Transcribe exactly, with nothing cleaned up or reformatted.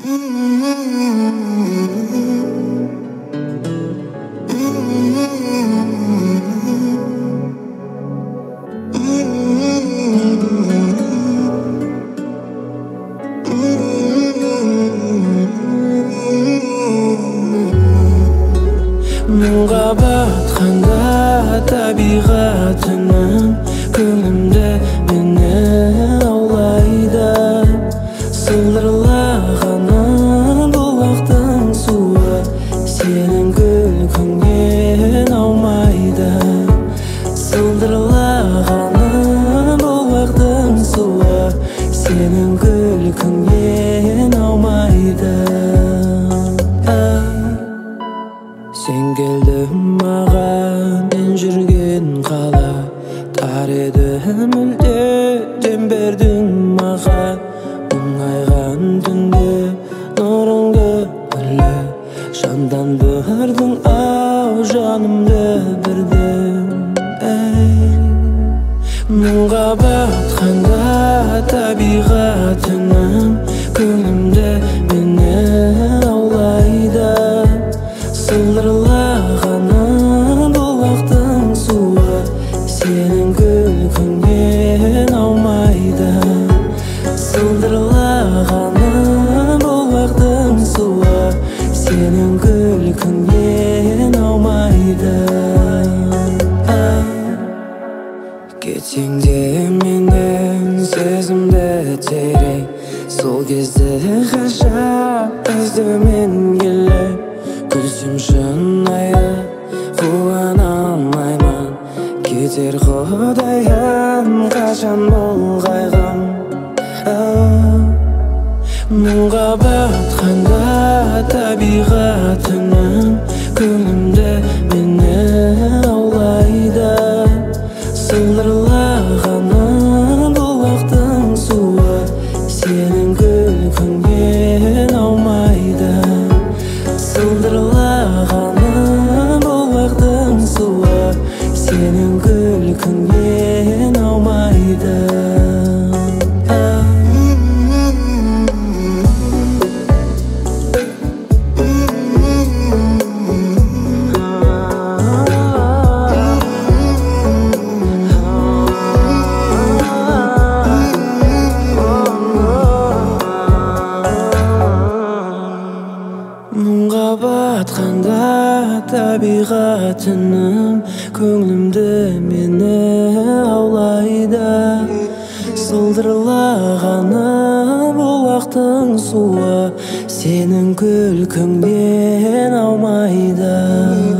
Мұңға батқанда табиғатының көңілімді мені аулайды. Сылдырлағанын бұлақтың суы сенің күлкіңнен аумайды. Сылдырлағанын бұлақтың суы сенің күлкіңнен аумайды. Сен келдің маған, мен жүрген қала тар еді, мүлдем бердің маған. Мұңайған түнде нұрыңды күлі жандандырдың, ау жанымды бірдің. Мұңға батқанда табиғатының көңілімді мені аулайды. Сылдырлағанын бұлақтың суы сенің күлкіңнен аумайды. Сылдырлағанын бұлақтың суы сенің күлкіңнен аумайды. Кетсең де менен сезімді терең, сол кезде ғажап іздеумен келем. Күлсем шынайы қуана алмаймын, кетер құдайым қашан бұл қайғым. Мұңға батқанда табиғатының көңілімді мені аулайды. Сылдырлағанын бұлақтың суы сенің күлкіңнен аумайды. Сылдырлағанын бұлақтың суы сенің күлкіңнен аумайды. Мұңға батқанда табиғатының көңілімді мені аулайды. Сылдырлағанын бұлақтың суы сенің күлкіңнен аумайды.